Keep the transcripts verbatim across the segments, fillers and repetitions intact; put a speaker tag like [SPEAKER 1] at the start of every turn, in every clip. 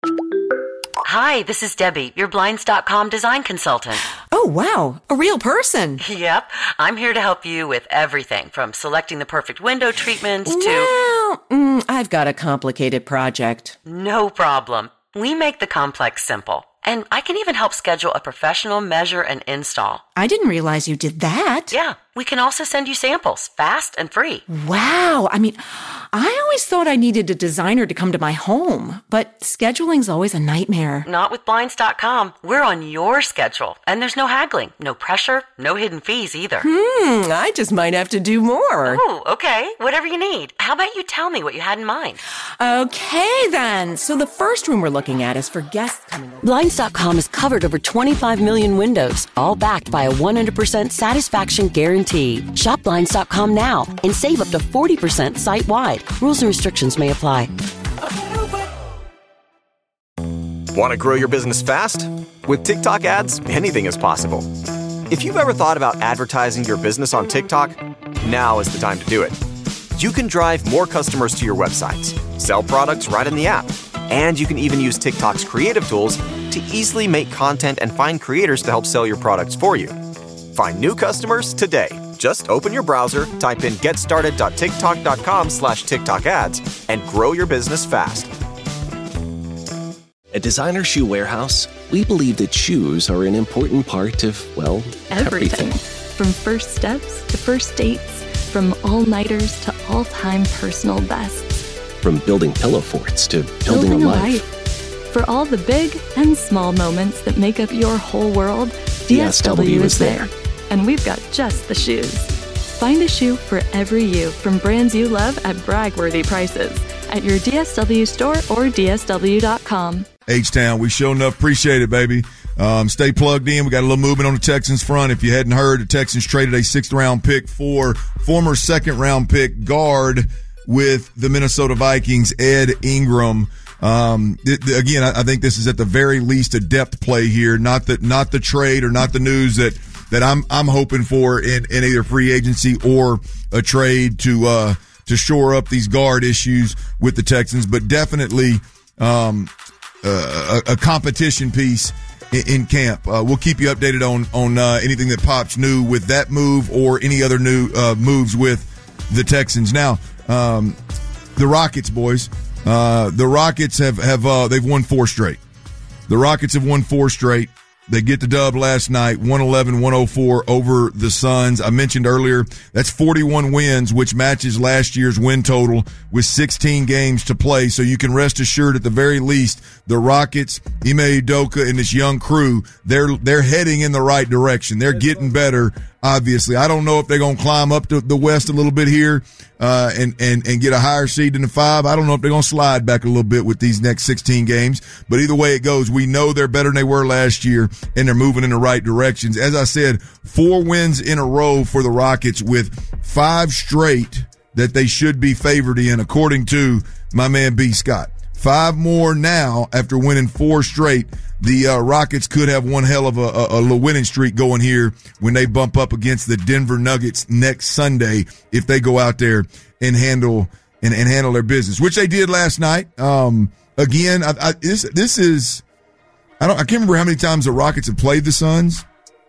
[SPEAKER 1] Hi, this is Debbie, your Blinds dot com design consultant.
[SPEAKER 2] Oh, wow. A real person.
[SPEAKER 1] Yep. I'm here to help you with everything from selecting the perfect window treatments to...
[SPEAKER 2] Well, mm, I've got a complicated project.
[SPEAKER 1] No problem. We make the complex simple. And I can even help schedule a professional measure and install.
[SPEAKER 2] I didn't realize you did that.
[SPEAKER 1] Yeah. We can also send you samples, fast and free.
[SPEAKER 2] Wow. I mean, I always thought I needed a designer to come to my home, but scheduling's always a nightmare.
[SPEAKER 1] Not with Blinds dot com. We're on your schedule, and there's no haggling, no pressure, no hidden fees either.
[SPEAKER 2] Hmm, I just might have to do more.
[SPEAKER 1] Oh, okay. Whatever you need. How about you tell me what you had in mind?
[SPEAKER 2] Okay, then. So the first room we're looking at is for guests coming over.
[SPEAKER 3] Blinds dot com has covered over twenty-five million windows, all backed by a one hundred percent satisfaction guarantee. Shop Blinds dot com now and save up to forty percent site-wide. Rules and restrictions may apply.
[SPEAKER 4] Want to grow your business fast? With TikTok ads, anything is possible. If you've ever thought about advertising your business on TikTok, now is the time to do it. You can drive more customers to your websites, sell products right in the app, and you can even use TikTok's creative tools to easily make content and find creators to help sell your products for you. Find new customers today. Just open your browser, type in getstarted.tiktok.com slash TikTok ads, and grow your business fast.
[SPEAKER 5] At Designer Shoe Warehouse, we believe that shoes are an important part of, well, everything.
[SPEAKER 6] everything. From first steps to first dates, from all-nighters to all-time personal bests.
[SPEAKER 5] From building pillow forts to building,
[SPEAKER 6] building
[SPEAKER 5] a,
[SPEAKER 6] a
[SPEAKER 5] life.
[SPEAKER 6] life. For all the big and small moments that make up your whole world, D S W, D S W is there. there. And we've got just the shoes. Find a shoe for every you from brands you love at brag-worthy prices at your D S W store or D S W dot com.
[SPEAKER 7] H-Town, we sure enough appreciate it, baby. Um, stay plugged in. We got a little movement on the Texans front. If you hadn't heard, the Texans traded a sixth-round pick for former second-round pick guard with the Minnesota Vikings, Ed Ingram. Um, th- th- again, I, I think this is at the very least a depth play here, not the, not the trade or not the news that, that I'm, I'm hoping for in, in either free agency or a trade to, uh, to shore up these guard issues with the Texans, but definitely, um, uh, a, a competition piece in, in camp. Uh, we'll keep you updated on, on, uh, anything that pops new with that move or any other new, uh, moves with the Texans. Now, um, the Rockets, boys. Uh, the Rockets have, have, uh, they've won four straight. The Rockets have won four straight. They get the dub last night, one eleven one oh four over the Suns. I mentioned earlier, that's forty-one wins, which matches last year's win total with sixteen games to play. So you can rest assured at the very least, the Rockets, Ime Udoka, and this young crew, they're, they're heading in the right direction. They're getting better. Obviously, I don't know if they're going to climb up to the West a little bit here, uh, and, and, and get a higher seed than the five. I don't know if they're going to slide back a little bit with these next sixteen games, but either way it goes, we know they're better than they were last year and they're moving in the right directions. As I said, four wins in a row for the Rockets with five straight that they should be favored in, according to my man B. Scott. Five more now after winning four straight. The uh, Rockets could have one hell of a, a, a winning streak going here when they bump up against the Denver Nuggets next Sunday if they go out there and handle and, and handle their business, which they did last night. Um, again, I, I, this this is I don't I can't remember how many times the Rockets have played the Suns,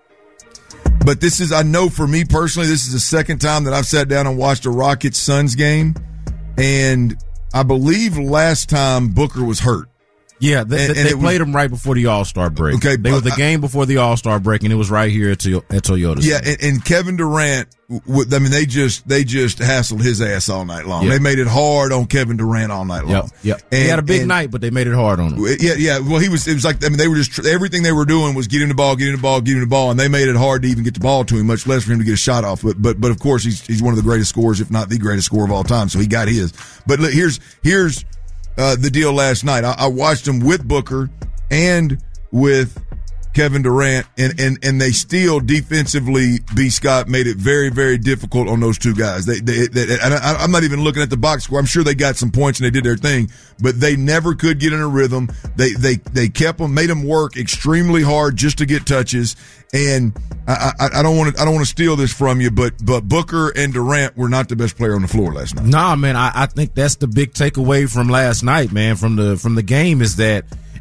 [SPEAKER 7] but this is I know for me personally, this is the second time that I've sat down and watched a Rockets Suns game, and I believe last time Booker was hurt.
[SPEAKER 8] Yeah, they,
[SPEAKER 7] and,
[SPEAKER 8] they,
[SPEAKER 7] and
[SPEAKER 8] they played
[SPEAKER 7] was,
[SPEAKER 8] them right before the All-Star break.
[SPEAKER 7] Okay,
[SPEAKER 8] they were the game before the All-Star break, and it was right here at, to- at Toyota.
[SPEAKER 7] Yeah, and, and Kevin Durant, w- I mean, they just they just hassled his ass all night long.
[SPEAKER 8] Yep.
[SPEAKER 7] They made it hard on Kevin Durant all night long.
[SPEAKER 8] Yep, yep.
[SPEAKER 7] And,
[SPEAKER 8] he had a big
[SPEAKER 7] and,
[SPEAKER 8] night, but they made it hard on him.
[SPEAKER 7] Yeah, yeah. Well, he was. It was like I mean, they were just everything they were doing was getting the ball, getting the ball, getting the ball, and they made it hard to even get the ball to him, much less for him to get a shot off. But but but of course, he's he's one of the greatest scorers, if not the greatest scorer of all time. So he got his. But look, here's here's. Uh, the deal last night. I, I watched them with Booker and with Kevin Durant, and, and, and they still defensively, B. Scott, made it very, very difficult on those two guys. They, they, they and I, I'm not even looking at the box score. I'm sure they got some points and they did their thing, but they never could get in a rhythm. They, they, they kept them, made them work extremely hard just to get touches. And I, I, I don't want to, I don't want to steal this from you, but, but Booker and Durant were not the best player on the floor last night.
[SPEAKER 8] Nah, man, I, I think that's the big takeaway from last night, man, from the, from the game is that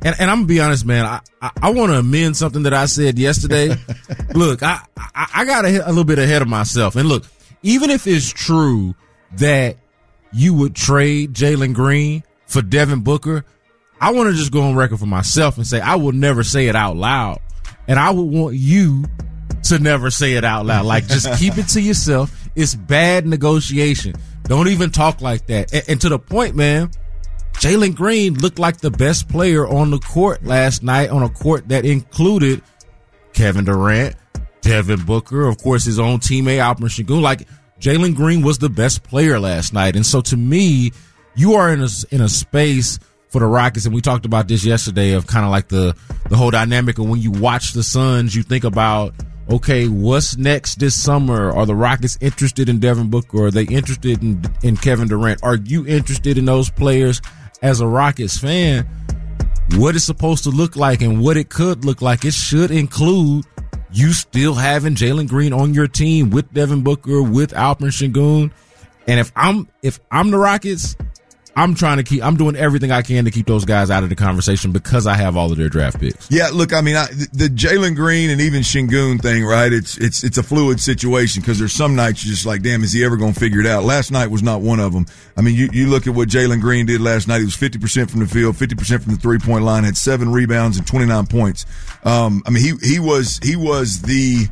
[SPEAKER 8] And, and I'm gonna be honest, man. I, I, I want to amend something that I said yesterday. Look, I, I, I got a, a little bit ahead of myself. And look, even if it's true that you would trade Jalen Green for Devin Booker, I want to just go on record for myself and say I will never say it out loud. And I would want you to never say it out loud. Like, just keep it to yourself. It's bad negotiation. Don't even talk like that. And, and to the point, man, Jalen Green looked like the best player on the court last night, on a court that included Kevin Durant, Devin Booker, of course, his own teammate, Alperen Sengun. Like, Jalen Green was the best player last night. And so to me, you are in a, in a space for the Rockets, and we talked about this yesterday, of kind of like the, the whole dynamic of when you watch the Suns, you think about, okay, what's next this summer? Are the Rockets interested in Devin Booker? Are they interested in, in Kevin Durant? Are you interested in those players as a Rockets fan? What it's supposed to look like and what it could look like, it should include you still having Jalen Green on your team with Devin Booker, with Alperen Sengun. And if I'm, if I'm the Rockets, I'm trying to keep, I'm doing everything I can to keep those guys out of the conversation because I have all of their draft picks.
[SPEAKER 7] Yeah, look, I mean, I, the Jalen Green and even Sengun thing, right? It's, it's, it's a fluid situation because there's some nights you're just like, damn, is he ever going to figure it out? Last night was not one of them. I mean, you, you look at what Jalen Green did last night. He was fifty percent from the field, fifty percent from the three point line, had seven rebounds and twenty-nine points. Um, I mean, he, he was, he was the,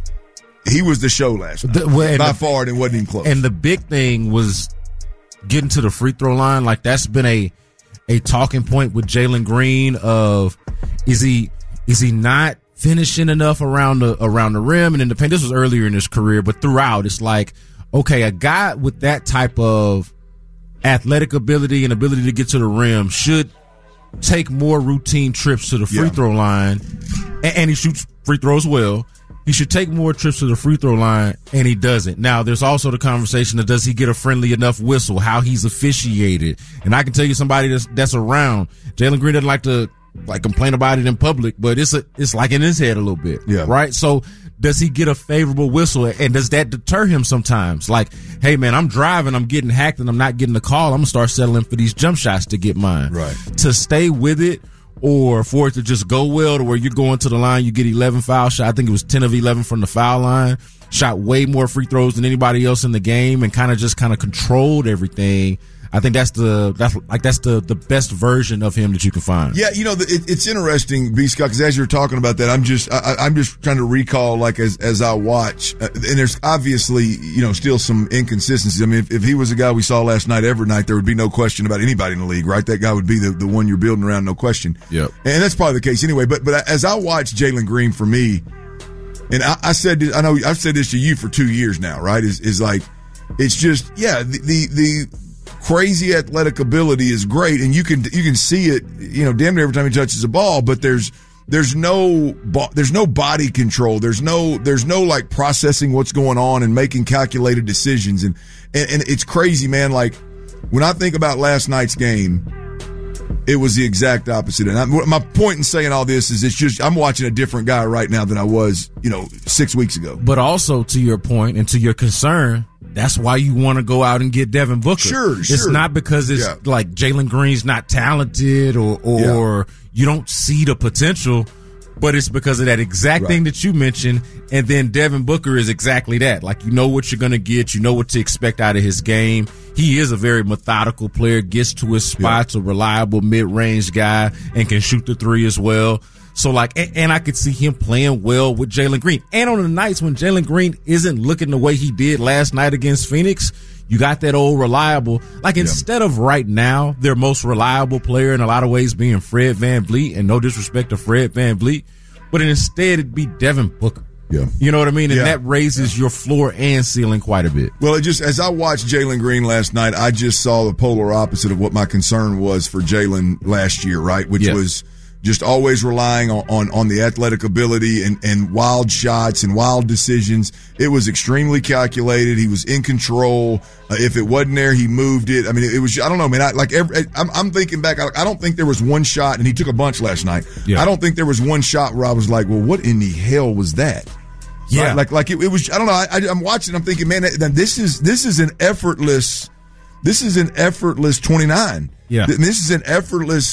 [SPEAKER 7] he was the show last night. The, well, by the, far, and it wasn't even close.
[SPEAKER 8] And the big thing was getting to the free throw line. Like, that's been a a talking point with Jalen Green of, is he is he not finishing enough around the around the rim and in the paint? This was earlier in his career, but throughout, it's like, okay, a guy with that type of athletic ability and ability to get to the rim should take more routine trips to the free yeah. throw line, and, and he shoots free throws well. He should take more trips to the free throw line, and he doesn't. Now, there's also the conversation of, does he get a friendly enough whistle, how he's officiated. And I can tell you somebody that's, that's around. Jalen Green doesn't like to like complain about it in public, but it's a, it's like in his head a little bit.
[SPEAKER 7] Yeah.
[SPEAKER 8] Right? So does he get a favorable whistle, and does that deter him sometimes? Like, hey, man, I'm driving, I'm getting hacked, and I'm not getting the call. I'm going to start settling for these jump shots to get mine.
[SPEAKER 7] Right.
[SPEAKER 8] To stay with it, or for it to just go well to where you're going to the line, you get eleven foul shots. I think it was ten of eleven from the foul line. Shot way more free throws than anybody else in the game, and kind of just kind of controlled everything. I think that's the that's like that's the the best version of him that you can find.
[SPEAKER 7] Yeah, you know, it, it's interesting, B. Scott, because as you're talking about that, I'm just I, I'm just trying to recall, like, as as I watch, uh, and there's obviously, you know, still some inconsistencies. I mean, if, if he was the guy we saw last night every night, there would be no question about anybody in the league, right? That guy would be the, the one you're building around, no question.
[SPEAKER 8] Yeah,
[SPEAKER 7] and that's probably the case anyway. But but as I watch Jalen Green, for me, and I, I said this, I know I've said this to you for two years now, right? Is is like, it's just yeah the the. the crazy athletic ability is great, and you can you can see it, you know, damn near every time he touches a ball. But there's there's no there's no body control. There's no there's no like processing what's going on and making calculated decisions. And and, and it's crazy, man. Like, when I think about last night's game, it was the exact opposite. And I, my point in saying all this is, it's just I'm watching a different guy right now than I was, you know, six weeks ago.
[SPEAKER 8] But also, to your point and to your concern, that's why you want to go out and get Devin Booker.
[SPEAKER 7] Sure,
[SPEAKER 8] it's
[SPEAKER 7] sure.
[SPEAKER 8] It's not because it's
[SPEAKER 7] yeah.
[SPEAKER 8] like Jalen Green's not talented or or yeah. you don't see the potential, but it's because of that exact right. thing that you mentioned. And then Devin Booker is exactly that. Like, you know what you're going to get. You know what to expect out of his game. He is a very methodical player, gets to his spots, yeah. a reliable mid-range guy, and can shoot the three as well. So, like, and, and I could see him playing well with Jalen Green. And on the nights when Jalen Green isn't looking the way he did last night against Phoenix, you got that old reliable. Like, yeah. instead of right now, their most reliable player in a lot of ways being Fred VanVleet, and no disrespect to Fred VanVleet, but instead it'd be Devin Booker.
[SPEAKER 7] Yeah.
[SPEAKER 8] You know what I mean? And
[SPEAKER 7] yeah.
[SPEAKER 8] that raises yeah. your floor and ceiling quite a bit.
[SPEAKER 7] Well, it just, as I watched Jalen Green last night, I just saw the polar opposite of what my concern was for Jalen last year, right? Which yeah. was just always relying on, on, on the athletic ability and, and wild shots and wild decisions. It was extremely calculated. He was in control. Uh, if it wasn't there, he moved it. I mean, it, it was, I don't know, man. I, like every, I'm, I'm thinking back. I, I don't think there was one shot, and he took a bunch last night. Yeah. I don't think there was one shot where I was like, well, what in the hell was that?
[SPEAKER 8] Yeah.
[SPEAKER 7] Right? Like, like it, it was, I don't know. I, I, I'm watching, I'm thinking, man, this is, this is an effortless, this is an effortless twenty-nine.
[SPEAKER 8] Yeah.
[SPEAKER 7] This is an effortless,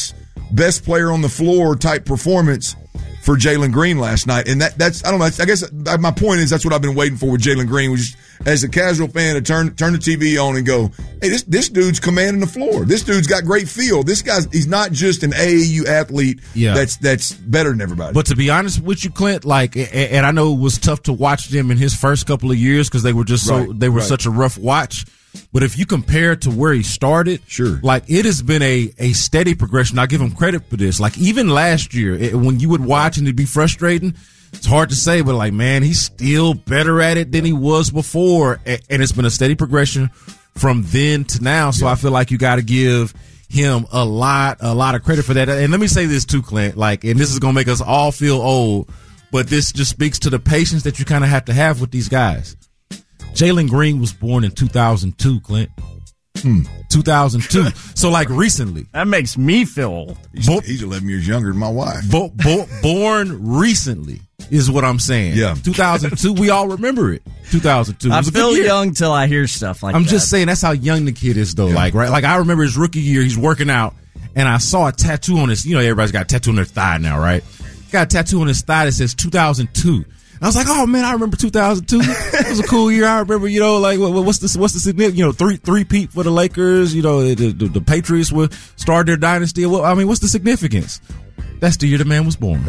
[SPEAKER 7] best player on the floor type performance for Jalen Green last night. And that that's, I don't know, I guess my point is that's what I've been waiting for with Jalen Green, which is, as a casual fan, to turn turn the T V on and go, hey, this this dude's commanding the floor. This dude's got great feel. This guy's, he's not just an A A U athlete yeah. that's that's better than everybody.
[SPEAKER 8] But to be honest with you, Clint, like, and I know it was tough to watch them in his first couple of years because they were just so, right, they were right. such a rough watch. But if you compare it to where he started,
[SPEAKER 7] sure,
[SPEAKER 8] like it has been a, a steady progression. I give him credit for this. Like even last year, it, when you would watch and it'd be frustrating, it's hard to say, but like, man, he's still better at it than he was before. And, and it's been a steady progression from then to now. So yeah. I feel like you got to give him a lot, a lot of credit for that. And let me say this too, Clint, like, and this is going to make us all feel old, but this just speaks to the patience that you kind of have to have with these guys. Jalen Green was born in two thousand two, Clint. Hmm. two thousand two. So, like, recently.
[SPEAKER 9] That makes me feel old.
[SPEAKER 7] He's, bo- he's eleven years younger than my wife.
[SPEAKER 8] Bo- bo- born recently is what I'm saying.
[SPEAKER 7] Yeah.
[SPEAKER 8] two thousand two, we all remember it. two thousand two.
[SPEAKER 9] I feel young till I hear stuff like
[SPEAKER 8] I'm
[SPEAKER 9] that.
[SPEAKER 8] I'm just saying that's how young the kid is, though. Yeah. Like, right? Like, I remember his rookie year, he's working out, and I saw a tattoo on his, you know, everybody's got a tattoo on their thigh now, right? Got a tattoo on his thigh that says two thousand two. I was like, oh man, I remember two thousand two. It was a cool year. I remember, you know, like what, what's the what's the significance? You know, three three peat for the Lakers. You know, the, the, the Patriots were started their dynasty. Well, I mean, what's the significance? That's the year the man was born.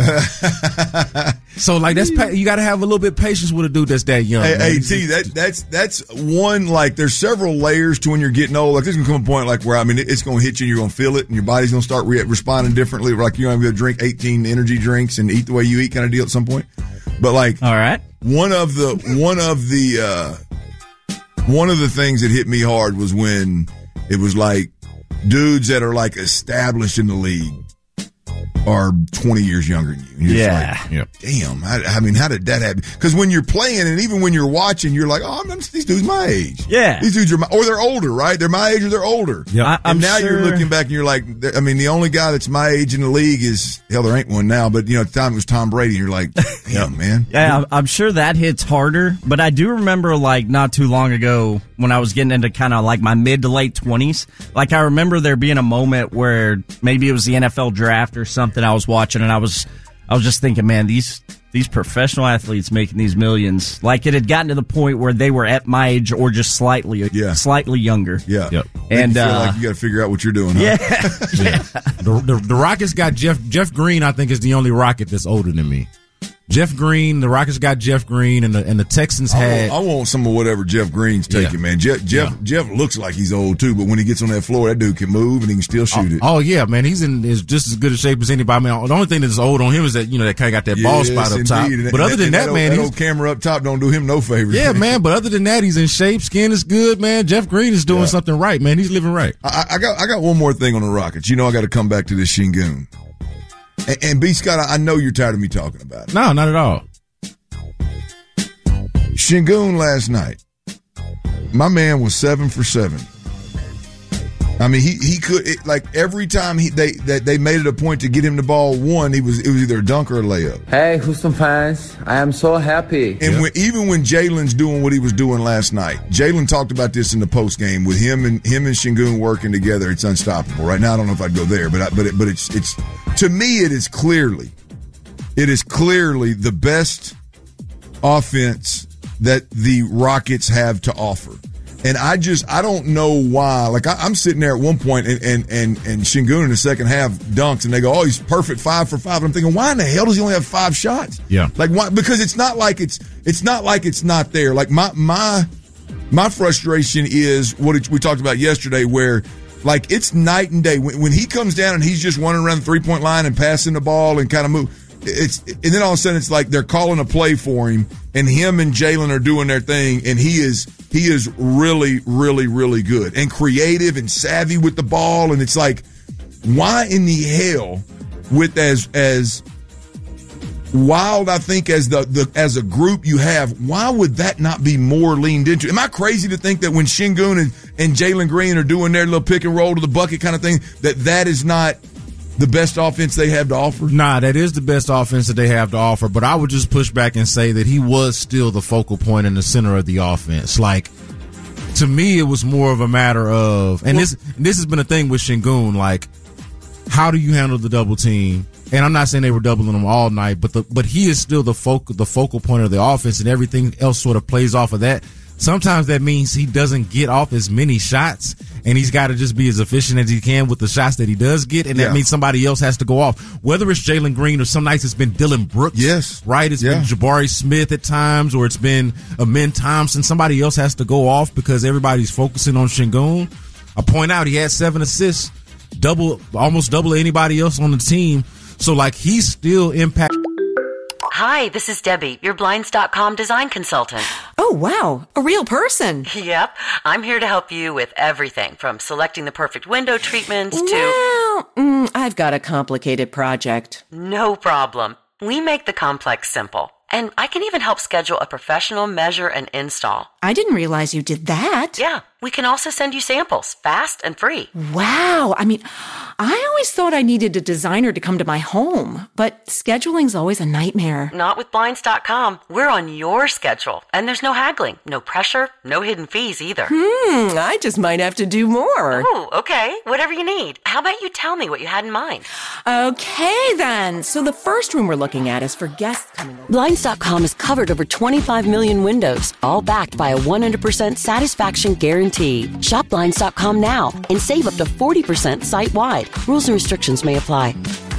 [SPEAKER 8] So, like, that's you got to have a little bit of patience with a dude that's that young.
[SPEAKER 7] Hey, hey T, that that's that's one. Like, there's several layers to when you're getting old. Like, there's gonna come a point like where I mean, it's gonna hit you, and you're gonna feel it, and your body's gonna start re- responding differently. Like, you're gonna be able to drink eighteen energy drinks and eat the way you eat, kind of deal at some point. But like,
[SPEAKER 9] all right,
[SPEAKER 7] one of the one of the uh, one of the things that hit me hard was when it was like dudes that are like established in the league are twenty years younger than you. And you're
[SPEAKER 9] yeah.
[SPEAKER 7] Just like, yep. Damn. I, I mean, how did that happen? Because when you're playing and even when you're watching, you're like, oh, I'm, these dudes my age.
[SPEAKER 9] Yeah.
[SPEAKER 7] These dudes are my, or they're older, right? They're my age or they're older.
[SPEAKER 9] Yep. I, I'm
[SPEAKER 7] and now
[SPEAKER 9] sure.
[SPEAKER 7] you're looking back and you're like, I mean, the only guy that's my age in the league is, hell, there ain't one now, but you know, at the time it was Tom Brady. And you're like, damn, man.
[SPEAKER 9] Yeah, I'm sure that hits harder. But I do remember, like, not too long ago when I was getting into kind of like my mid to late twenties, like I remember there being a moment where maybe it was the N F L draft or something I was watching, and I was I was just thinking, man, these these professional athletes making these millions, like it had gotten to the point where they were at my age or just slightly
[SPEAKER 7] yeah.
[SPEAKER 9] slightly younger.
[SPEAKER 7] Yeah.
[SPEAKER 8] Yep.
[SPEAKER 9] And
[SPEAKER 7] you feel
[SPEAKER 9] uh,
[SPEAKER 7] like you got to figure out what you're doing, huh?
[SPEAKER 9] Yeah.
[SPEAKER 8] yeah. The, the, the Rockets got Jeff Jeff Green, I think, is the only Rocket that's older than me. Jeff Green, the Rockets got Jeff Green, and the and the Texans had.
[SPEAKER 7] I want, I want some of whatever Jeff Green's taking, yeah. man. Jeff Jeff yeah. Jeff looks like he's old too, but when he gets on that floor, that dude can move and he can still shoot
[SPEAKER 8] oh,
[SPEAKER 7] it.
[SPEAKER 8] Oh yeah, man, he's in is just as good a shape as anybody. I mean, the only thing that's old on him is that you know that kind of got that ball
[SPEAKER 7] yes,
[SPEAKER 8] spot up
[SPEAKER 7] indeed.
[SPEAKER 8] top.
[SPEAKER 7] And
[SPEAKER 8] but
[SPEAKER 7] that,
[SPEAKER 8] other than that,
[SPEAKER 7] that,
[SPEAKER 8] man,
[SPEAKER 7] that
[SPEAKER 8] he's,
[SPEAKER 7] old camera up top don't do him no favors.
[SPEAKER 8] Yeah, man. But other than that, he's in shape. Skin is good, man. Jeff Green is doing yeah. something right, man. He's living right.
[SPEAKER 7] I, I got I got one more thing on the Rockets. You know, I got to come back to this Sengun. And, and B. Scott, I, I know you're tired of me talking about it.
[SPEAKER 8] No, not at all.
[SPEAKER 7] Sengun last night, my man was seven for seven. I mean, he he could it, like every time he they that they made it a point to get him the ball one, he was it was either a dunk or a layup.
[SPEAKER 10] Hey, Houston fans, I am so happy.
[SPEAKER 7] And
[SPEAKER 8] yep.
[SPEAKER 7] when, even when Jalen's doing what he was doing last night, Jalen talked about this in the post game with him and him and Sengun working together. It's unstoppable. Right now, I don't know if I'd go there, but I, but it, but it's it's to me it is clearly it is clearly the best offense that the Rockets have to offer. And I just, I don't know why. Like, I, I'm sitting there at one point and, and, and, and Sengun in the second half dunks and they go, oh, he's perfect five for five. And I'm thinking, why in the hell does he only have five shots?
[SPEAKER 8] Yeah.
[SPEAKER 7] Like, why? Because it's not like it's, it's not like it's not there. Like, my, my, my frustration is what it, we talked about yesterday where, like, it's night and day. When, when he comes down and he's just running around the three point line and passing the ball and kind of move, It's and then all of a sudden it's like they're calling a play for him, and him and Jalen are doing their thing, and he is he is really, really, really good and creative and savvy with the ball, and it's like, why in the hell, with as as wild I think as the, the as a group you have, why would that not be more leaned into? Am I crazy to think that when Sengun and, and Jalen Green are doing their little pick and roll to the bucket kind of thing, that that is not the best offense they have to offer?
[SPEAKER 8] Nah, that is the best offense that they have to offer, but I would just push back and say that he was still the focal point in the center of the offense. Like, to me, it was more of a matter of, and well, this this has been a thing with Sengun, like, how do you handle the double team? And I'm not saying they were doubling him all night, but the, but he is still the focal, the focal point of the offense, and everything else sort of plays off of that. Sometimes that means he doesn't get off as many shots, and he's got to just be as efficient as he can with the shots that he does get, and that yeah. means somebody else has to go off. Whether it's Jalen Green or some nights it's been Dylan Brooks.
[SPEAKER 7] Yes.
[SPEAKER 8] Right? It's
[SPEAKER 7] yeah.
[SPEAKER 8] been Jabari Smith at times, or it's been Amen Thompson. Somebody else has to go off because everybody's focusing on Şengün. I point out he had seven assists, double, almost double anybody else on the team. So, like, he's still impact.
[SPEAKER 1] Hi, this is Debbie, your Blinds dot com design consultant.
[SPEAKER 2] Oh, wow. A real person.
[SPEAKER 1] Yep. I'm here to help you with everything from selecting the perfect window treatments to...
[SPEAKER 2] Well, mm, I've got a complicated project.
[SPEAKER 1] No problem. We make the complex simple. And I can even help schedule a professional measure and install.
[SPEAKER 2] I didn't realize you did that.
[SPEAKER 1] Yeah. We can also send you samples, fast and free.
[SPEAKER 2] Wow. I mean, I always thought I needed a designer to come to my home, but scheduling's always a nightmare.
[SPEAKER 1] Not with Blinds dot com. We're on your schedule, and there's no haggling, no pressure, no hidden fees either.
[SPEAKER 2] Hmm, I just might have to do more.
[SPEAKER 1] Oh, okay. Whatever you need. How about you tell me what you had in mind?
[SPEAKER 2] Okay, then. So the first room we're looking at is for guests coming over.
[SPEAKER 3] Blinds dot com has covered over twenty-five million windows, all backed by a one hundred percent satisfaction guarantee. Shop Blinds dot com now and save up to forty percent site-wide. Rules and restrictions may apply.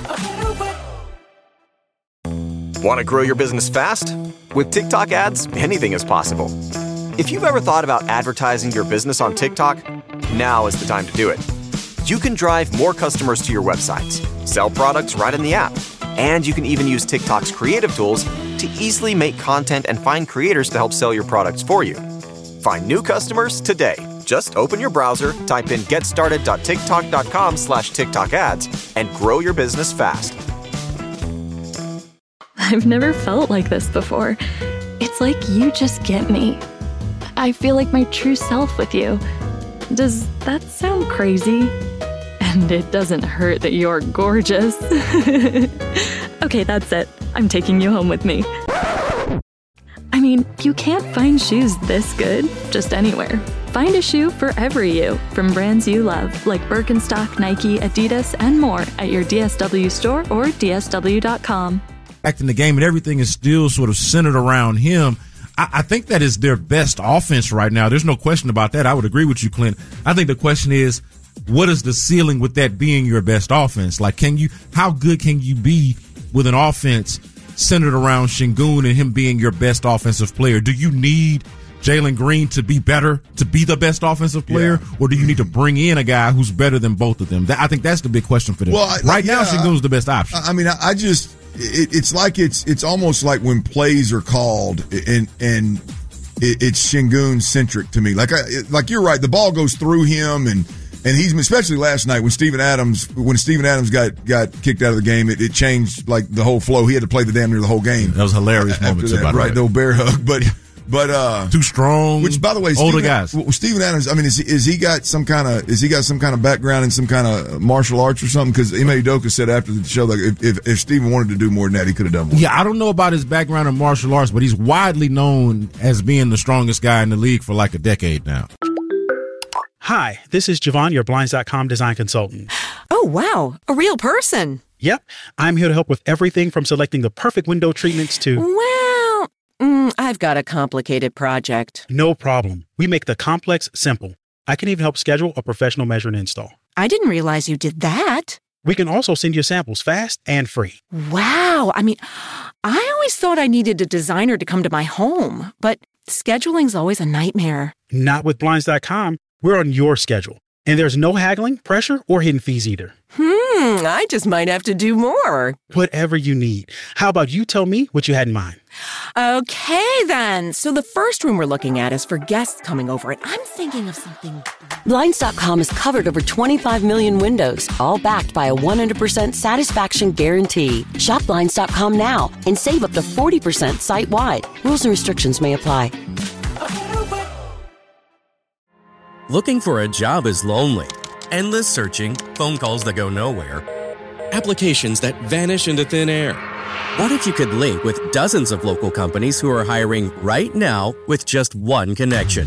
[SPEAKER 4] Want to grow your business fast? With TikTok ads, anything is possible. If you've ever thought about advertising your business on TikTok, now is the time to do it. You can drive more customers to your websites, sell products right in the app, and you can even use TikTok's creative tools to easily make content and find creators to help sell your products for you. Find new customers today. Just open your browser, type in getstarted dot tiktok dot com slash TikTok ads, and grow your business fast.
[SPEAKER 6] I've never felt like this before. It's like you just get me. I feel like my true self with you. Does that sound crazy? And it doesn't hurt that you're gorgeous. Okay, that's it. I'm taking you home with me. I mean, you can't find shoes this good just anywhere. Find a shoe for every you from brands you love, like Birkenstock, Nike, Adidas, and more at your D S W store or D S W dot com.
[SPEAKER 8] Acting the game and everything is still sort of centered around him. I, I think that is their best offense right now. There's no question about that. I would agree with you, Clint. I think the question is, what is the ceiling with that being your best offense? Like, can you, how good can you be with an offense centered around Şengün and him being your best offensive player? Do you need Jalen Green to be better, to be the best offensive player, yeah. or do you need to bring in a guy who's better than both of them? That, I think that's the big question for them. Well, I, right like, now, yeah, Şengün's the best option.
[SPEAKER 7] I mean, I just, it, it's like it's it's almost like when plays are called and and it, it's Şengün centric to me. Like I, like you're right, the ball goes through him and. And he's, especially last night when Steven Adams, when Steven Adams got, got kicked out of the game, it, it changed like the whole flow. He had to play the damn near the whole game.
[SPEAKER 8] That was hilarious moments
[SPEAKER 7] that,
[SPEAKER 8] about
[SPEAKER 7] right? The old bear hug, but but uh,
[SPEAKER 8] too strong.
[SPEAKER 7] Which, by the way,
[SPEAKER 8] older
[SPEAKER 7] Steven,
[SPEAKER 8] guys.
[SPEAKER 7] Well, Steven Adams. I mean, is is he got some kind of is he got some kind of background in some kind of martial arts or something? Because Ime Udoka said after the show, like if, if if Steven wanted to do more than that, he could have done more.
[SPEAKER 8] Yeah, I don't know about his background in martial arts, but he's widely known as being the strongest guy in the league for like a decade now.
[SPEAKER 11] Hi, this is Javon, your Blinds dot com design consultant.
[SPEAKER 2] Oh, wow. A real person.
[SPEAKER 11] Yep. I'm here to help with everything from selecting the perfect window treatments to...
[SPEAKER 2] Well, mm, I've got a complicated project.
[SPEAKER 11] No problem. We make the complex simple. I can even help schedule a professional measure and install.
[SPEAKER 2] I didn't realize you did that.
[SPEAKER 11] We can also send you samples fast and free.
[SPEAKER 2] Wow. I mean, I always thought I needed a designer to come to my home, but scheduling's always a nightmare.
[SPEAKER 11] Not with Blinds dot com. We're on your schedule, and there's no haggling, pressure, or hidden fees either.
[SPEAKER 2] Hmm, I just might have to do more.
[SPEAKER 11] Whatever you need. How about you tell me what you had in mind?
[SPEAKER 2] Okay, then. So the first room we're looking at is for guests coming over, and I'm thinking of something...
[SPEAKER 3] Blinds dot com has covered over twenty-five million windows, all backed by a one hundred percent satisfaction guarantee. Shop Blinds dot com now and save up to forty percent site-wide. Rules and restrictions may apply.
[SPEAKER 12] Looking for a job is lonely. Endless searching, phone calls that go nowhere, applications that vanish into thin air. What if you could link with dozens of local companies who are hiring right now with just one connection?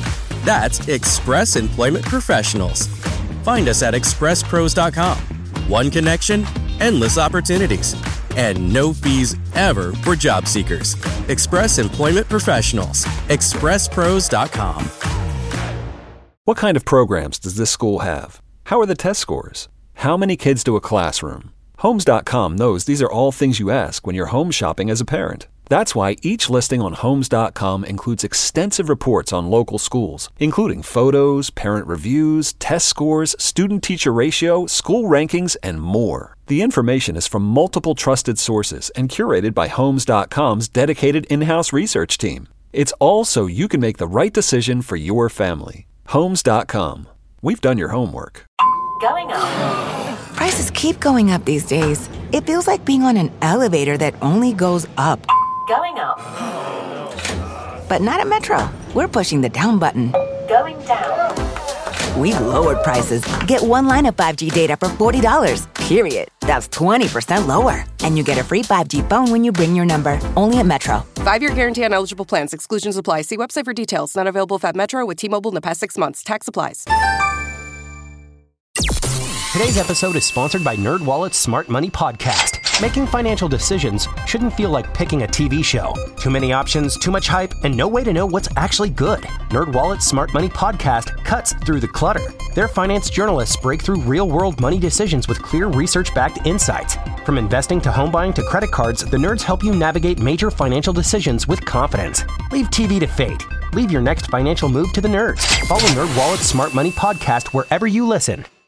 [SPEAKER 12] That's Express Employment Professionals. Find us at express pros dot com. One connection, endless opportunities, and no fees ever for job seekers. Express Employment Professionals. express pros dot com.
[SPEAKER 13] What kind of programs does this school have? How are the test scores? How many kids do a classroom? Homes dot com knows these are all things you ask when you're home shopping as a parent. That's why each listing on Homes dot com includes extensive reports on local schools, including photos, parent reviews, test scores, student-teacher ratio, school rankings, and more. The information is from multiple trusted sources and curated by Homes dot com's dedicated in-house research team. It's all so you can make the right decision for your family. Homes dot com. We've done your homework.
[SPEAKER 14] Going up. Prices keep going up these days. It feels like being on an elevator that only goes up. Going up. But not at Metro. We're pushing the down button. Going down. We've lowered prices. Get one line of five G data for forty dollars. Period. That's twenty percent lower. And you get a free five G phone when you bring your number. Only at Metro.
[SPEAKER 15] Five-year guarantee on eligible plans. Exclusions apply. See website for details. Not available at Metro with T-Mobile in the past six months. Tax applies.
[SPEAKER 16] Today's episode is sponsored by NerdWallet's Smart Money Podcast. Making financial decisions shouldn't feel like picking a T V show. Too many options, too much hype, and no way to know what's actually good. NerdWallet's Smart Money Podcast cuts through the clutter. Their finance journalists break through real-world money decisions with clear research-backed insights. From investing to home buying to credit cards, the nerds help you navigate major financial decisions with confidence. Leave T V to fate. Leave your next financial move to the nerds. Follow NerdWallet's Smart Money Podcast wherever you listen.